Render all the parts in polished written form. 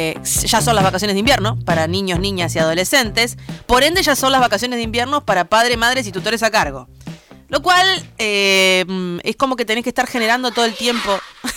ya son las vacaciones de invierno para niños, niñas y adolescentes. Por ende, ya son las vacaciones de invierno para padres, madres y tutores a cargo. Lo cual es como que tenés que estar generando todo el tiempo.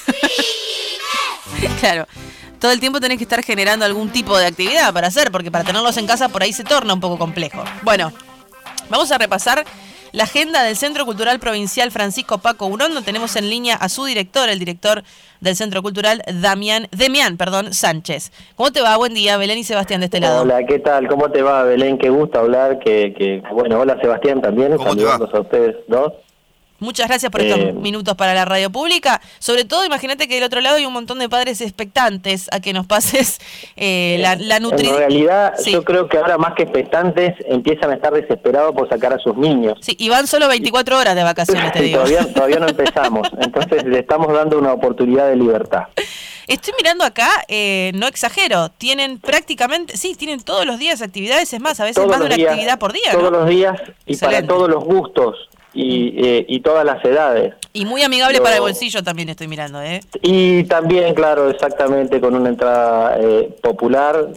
Claro, todo el tiempo tenés que estar generando algún tipo de actividad para hacer, porque para tenerlos en casa por ahí se torna un poco complejo. Bueno, vamos a repasar la agenda del Centro Cultural Provincial Francisco Paco Urondo. Tenemos en línea a su director, el director del Centro Cultural, Demián Sánchez. ¿Cómo te va? Buen día, Belén y Sebastián de este lado. Hola, ¿qué tal? ¿Cómo te va, Belén? Qué gusto hablar. Bueno, hola, Sebastián, también. Saludos a ustedes dos. Muchas gracias por estos minutos para la radio pública. Sobre todo, imagínate que del otro lado hay un montón de padres expectantes a que nos pases la nutrición. En realidad, sí. Yo creo que ahora más que expectantes empiezan a estar desesperados por sacar a sus niños. Sí, y van solo 24 horas de vacaciones, te digo. Todavía no empezamos, entonces le estamos dando una oportunidad de libertad. Estoy mirando acá, no exagero, tienen todos los días actividades, es más, a veces todos más de una actividad por día, Todos los días y excelente. Para todos los gustos. Y todas las edades. Y muy amigable para el bolsillo también estoy mirando, ¿eh? Y también, claro, exactamente, con una entrada popular.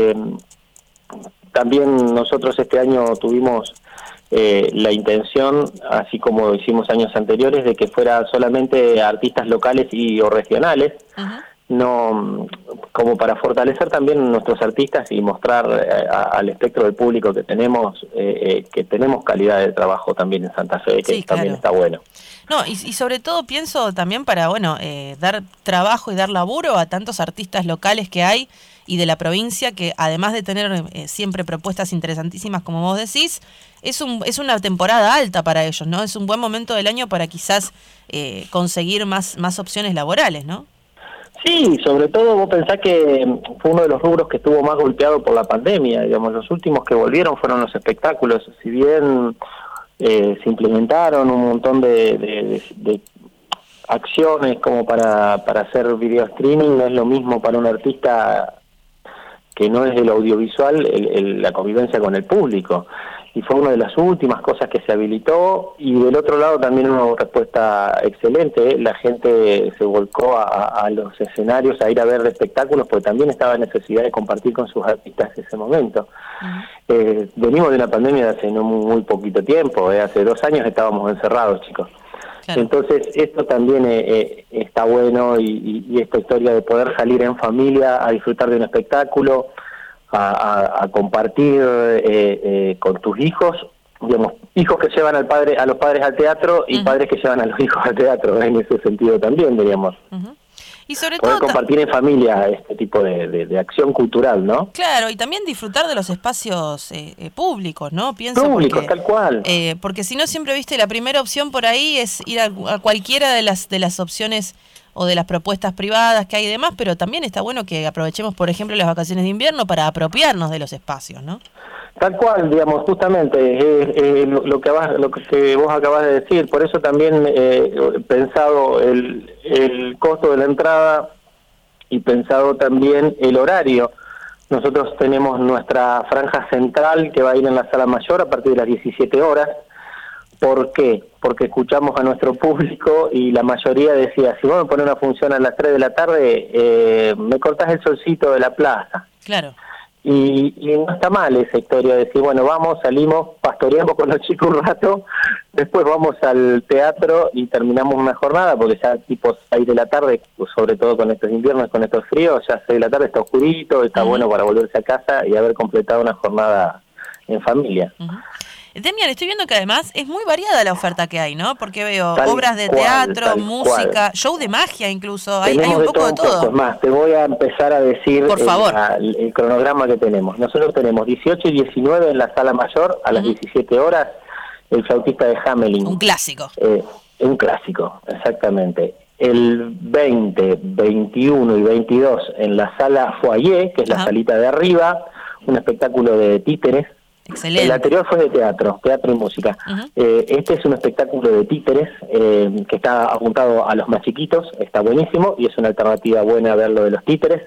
También nosotros este año tuvimos la intención, así como hicimos años anteriores, de que fuera solamente artistas locales o regionales. Uh-huh. No, como para fortalecer también nuestros artistas y mostrar al espectro del público que tenemos calidad de trabajo también en Santa Fe, que sí, también está bueno. No, y sobre todo pienso también para dar trabajo y dar laburo a tantos artistas locales que hay y de la provincia, que además de tener siempre propuestas interesantísimas, como vos decís, es una temporada alta para ellos, ¿no? Es un buen momento del año para quizás conseguir más opciones laborales, ¿no? Sí, sobre todo vos pensás que fue uno de los rubros que estuvo más golpeado por la pandemia. Digamos, los últimos que volvieron fueron los espectáculos. Si bien se implementaron un montón de acciones como para hacer video streaming, no es lo mismo para un artista que no es del audiovisual la convivencia con el público. Y fue una de las últimas cosas que se habilitó, y del otro lado también una respuesta excelente. La gente se volcó a los escenarios a ir a ver espectáculos, porque también estaba en necesidad de compartir con sus artistas ese momento. Uh-huh. Venimos de una pandemia de hace no muy poquito tiempo, hace 2 años estábamos encerrados, chicos. Claro. Entonces esto también está bueno, y esta historia de poder salir en familia a disfrutar de un espectáculo, a compartir con tus hijos, digamos, hijos que llevan a los padres al teatro y uh-huh. padres que llevan a los hijos al teatro, en ese sentido también, diríamos. Uh-huh. Y sobre poder todo compartir en familia este tipo de acción cultural, ¿no? Claro, y también disfrutar de los espacios públicos, ¿no? Pienso públicos, tal cual. Porque si no, siempre, viste, la primera opción por ahí es ir a cualquiera de las opciones o de las propuestas privadas que hay y demás, pero también está bueno que aprovechemos, por ejemplo, las vacaciones de invierno para apropiarnos de los espacios, ¿no? Tal cual, digamos, justamente lo que vos acabas de decir. Por eso también pensado el costo de la entrada y pensado también el horario. Nosotros tenemos nuestra franja central que va a ir en la sala mayor a partir de las 17 horas. ¿Por qué? Porque escuchamos a nuestro público y la mayoría decía, si vos me pones una función a las 3 de la tarde, me cortás el solcito de la plaza. Claro. Y no está mal esa historia de decir, bueno, vamos, salimos, pastoreamos con los chicos un rato, después vamos al teatro y terminamos una jornada, porque ya tipo 6 de la tarde, sobre todo con estos inviernos, con estos fríos, ya 6 de la tarde está oscurito, está uh-huh. bueno para volverse a casa y haber completado una jornada en familia. Uh-huh. Demián, estoy viendo que además es muy variada la oferta que hay, ¿no? Porque veo obras de teatro, música, show de magia incluso, hay un poco de todo. Pues más, te voy a empezar a decir por favor. El cronograma que tenemos. Nosotros tenemos 18 y 19 en la sala mayor a las 17 horas, el flautista de Hamelin. Un clásico. Un clásico, exactamente. El 20, 21 y 22 en la sala Foyer, que es la salita de arriba, un espectáculo de títeres. Excelente. El anterior fue de teatro y música. Uh-huh. Este es un espectáculo de títeres que está apuntado a los más chiquitos, está buenísimo y es una alternativa buena a ver lo de los títeres.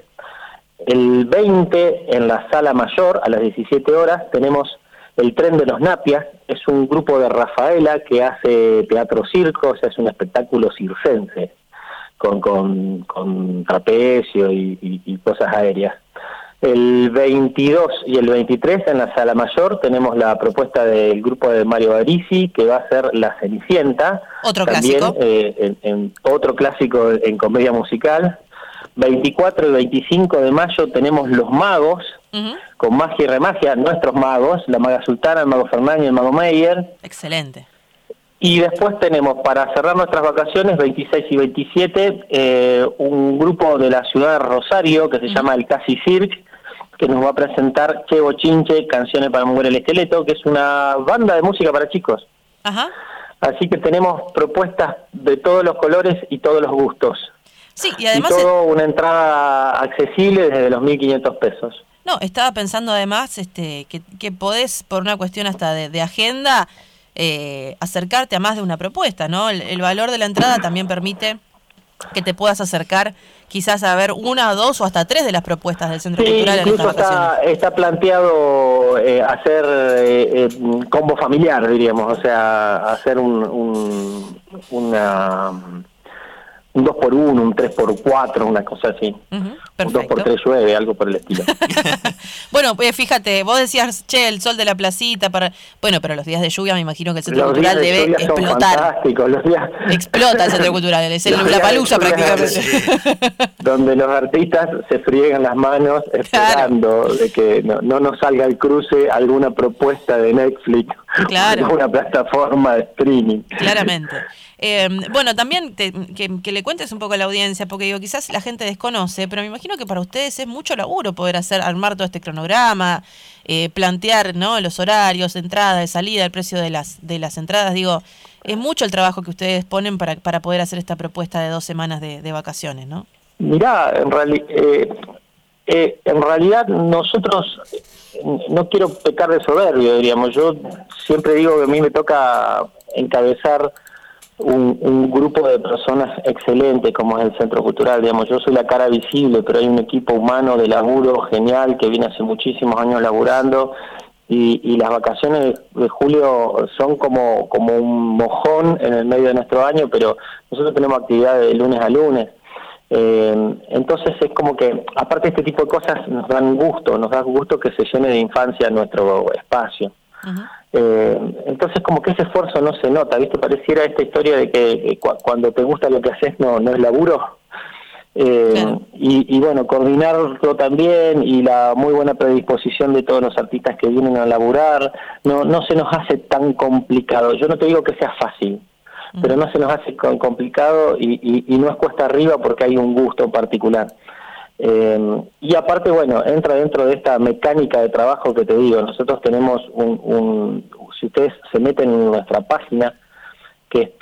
El 20 en la sala mayor a las 17 horas tenemos El Tren de los Napias, es un grupo de Rafaela que hace teatro circo, o sea, es un espectáculo circense con trapecio y cosas aéreas. El 22 y el 23 en la Sala Mayor tenemos la propuesta del grupo de Mario Barisi, que va a ser La Cenicienta. Otro también, clásico. En otro clásico en comedia musical. 24 y 25 de mayo tenemos Los Magos, con Magia y Remagia, nuestros magos, la Maga Sultana, el Mago Fernán y el Mago Meyer. Excelente. Y después tenemos, para cerrar nuestras vacaciones, 26 y 27, un grupo de la ciudad de Rosario que se llama el Casi Cirque, que nos va a presentar Che Bochinche, Canciones para Mover el Esqueleto, que es una banda de música para chicos. Ajá. Así que tenemos propuestas de todos los colores y todos los gustos. Sí, y además... Y todo una entrada accesible desde los 1.500 pesos. No, estaba pensando además que podés, por una cuestión hasta de agenda, acercarte a más de una propuesta, ¿no? El valor de la entrada también permite que te puedas acercar quizás a ver una, dos o hasta tres de las propuestas del Centro Cultural en estas vacaciones. Está planteado hacer combo familiar, diríamos, o sea, hacer un 2x1, un 3x4, una cosa así. Un 2x3 llueve, algo por el estilo. Bueno, fíjate, vos decías, che, el sol de la placita, bueno, pero los días de lluvia me imagino que el Centro Cultural debe explotar. Explota el Centro Cultural, es el Lollapalooza prácticamente. Donde los artistas se friegan las manos esperando de que no nos salga al cruce alguna propuesta de Netflix, una plataforma de streaming. Claramente. Bueno, también que le cuentes un poco a la audiencia, porque digo, quizás la gente desconoce, pero me imagino que para ustedes es mucho laburo poder armar todo este cronograma, plantear, ¿no?, los horarios, de entrada, de salida, el precio de las entradas. Digo, es mucho el trabajo que ustedes ponen para poder hacer esta propuesta de 2 semanas de vacaciones, ¿no? Mirá, en realidad nosotros, no quiero pecar de soberbio, diríamos, yo siempre digo que a mí me toca encabezar un grupo de personas excelente como es el Centro Cultural, digamos, yo soy la cara visible, pero hay un equipo humano de laburo genial que viene hace muchísimos años laburando y las vacaciones de julio son como un mojón en el medio de nuestro año, pero nosotros tenemos actividades de lunes a lunes. Entonces es como que, aparte de este tipo de cosas, nos da gusto que se llene de infancia nuestro espacio. Entonces como que ese esfuerzo no se nota, ¿viste? Pareciera esta historia de que cuando te gusta lo que haces no es laburo. Claro. Y bueno, coordinarlo también y la muy buena predisposición de todos los artistas que vienen a laburar, no se nos hace tan complicado. Yo no te digo que sea fácil, pero no se nos hace complicado y no es cuesta arriba porque hay un gusto particular. Y aparte, bueno, entra dentro de esta mecánica de trabajo que te digo. Nosotros tenemos si ustedes se meten en nuestra página, que es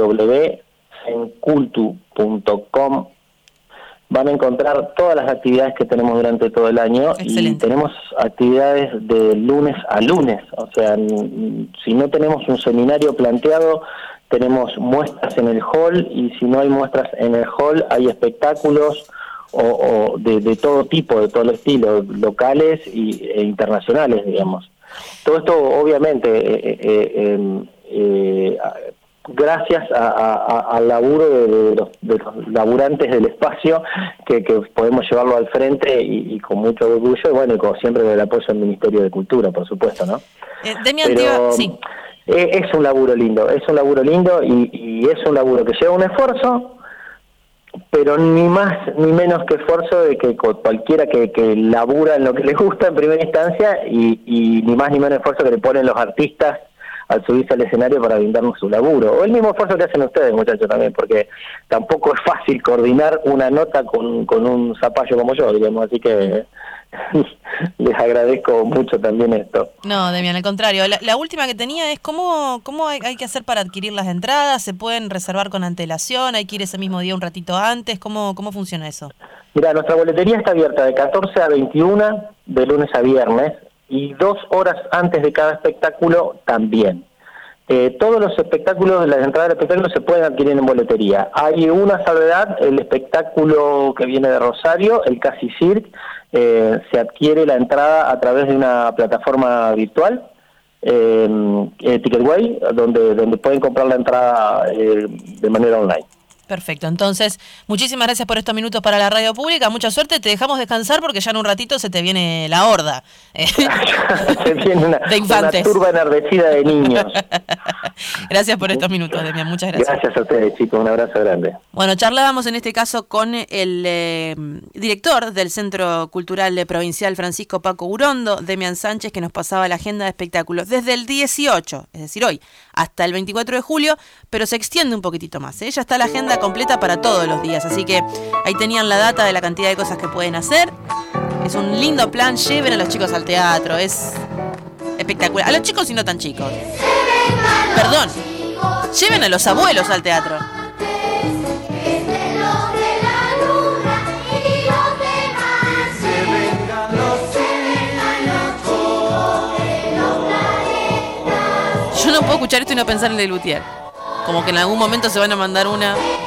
www.cencultu.com, van a encontrar todas las actividades que tenemos durante todo el año. Excelente. Y tenemos actividades de lunes a lunes. O sea, si no tenemos un seminario planteado, tenemos muestras en el hall, y si no hay muestras en el hall, hay espectáculos o de todo tipo, de todo el estilo, locales e internacionales, digamos. Todo esto, obviamente, gracias al laburo de los laburantes del espacio, que podemos llevarlo al frente y con mucho orgullo, y bueno, y como siempre, con el apoyo del Ministerio de Cultura, por supuesto, ¿no? Demian, sí. Es un laburo lindo, y es un laburo que lleva un esfuerzo, pero ni más ni menos que esfuerzo de que cualquiera que labura en lo que les gusta en primera instancia, y ni más ni menos esfuerzo que le ponen los artistas al subirse al escenario para brindarnos su laburo, o el mismo esfuerzo que hacen ustedes, muchachos, también, porque tampoco es fácil coordinar una nota con un zapallo como yo, digamos, así que les agradezco mucho también esto. No, Demian, al contrario. La última que tenía es cómo hay que hacer para adquirir las entradas. ¿Se pueden reservar con antelación? ¿Hay que ir ese mismo día un ratito antes? ¿Cómo funciona eso? Mira, nuestra boletería está abierta de 14 a 21, de lunes a viernes, y 2 horas antes de cada espectáculo también. Todos los espectáculos, las entradas del espectáculo se pueden adquirir en boletería. Hay una salvedad: el espectáculo que viene de Rosario, el Casi Cirque, se adquiere la entrada a través de una plataforma virtual, Ticketway, donde pueden comprar la entrada de manera online. Perfecto, entonces, muchísimas gracias por estos minutos para la radio pública, mucha suerte, te dejamos descansar porque ya en un ratito se te viene la horda se viene de infantes. Una turba enardecida de niños. Gracias por estos minutos, Demian, muchas gracias. Gracias a ustedes, chicos, un abrazo grande. Bueno, charlábamos en este caso con el director del Centro Cultural Provincial Francisco Paco Urondo, Demian Sánchez, que nos pasaba la agenda de espectáculos desde el 18, es decir, hoy, hasta el 24 de julio, pero se extiende un poquitito más, ¿eh? Ya está la agenda completa para todos los días, así que ahí tenían la data de la cantidad de cosas que pueden hacer. Es un lindo plan, lleven a los chicos al teatro, es espectacular. A los chicos y no tan chicos. Perdón, lleven a los abuelos al teatro. Yo no puedo escuchar esto y no pensar en Lelutier. Como que en algún momento se van a mandar una...